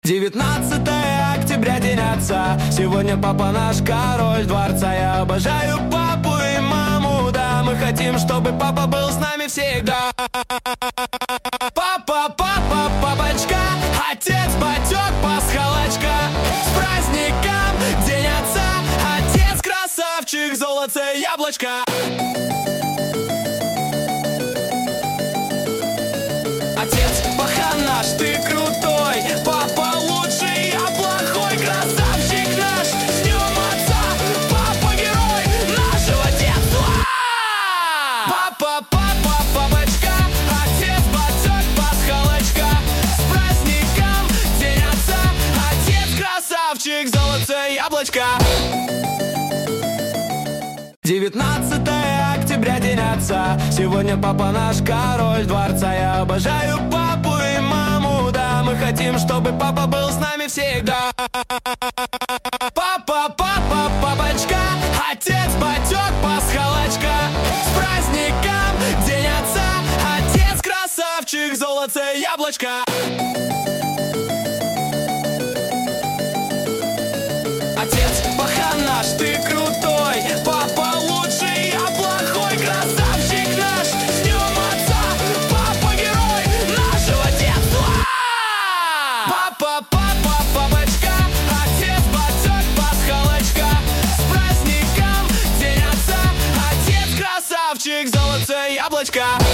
19 октября, день отца. Сегодня папа наш король дворца. Я обожаю папу и маму, да. Мы хотим, чтобы папа был с нами всегда. Папа, папа, папочка, отец батек, пасхалочка. С праздником, день отца. Отец красавчик, золотце, яблочко. Отец пахан наш, ты крутой. Папа лучший, я плохой. Красавчик наш, с днем отца. Папа герой нашего детства. Папа, папа, папочка, отец батек, пасхалочка. С праздником, день отца. Отец красавчик, золотце, яблочко. 19 октября, день отца. Сегодня папа наш король дворца. Я обожаю папу и маму, да. Мы хотим, чтобы папа был с нами всегда. Папа, папа, папочка, отец батек, пасхалочка. С праздником, день отца. Отец красавчик, золотце, яблочко. Отец пахан наш, ты крутой. Папа лучший, я плохой. Красавчик наш, с днем отца. Папа герой нашего детства. Папа, папа, папочка, отец батек, пасхалочка. С праздником, день отца. Отец красавчик, золотце, яблочко.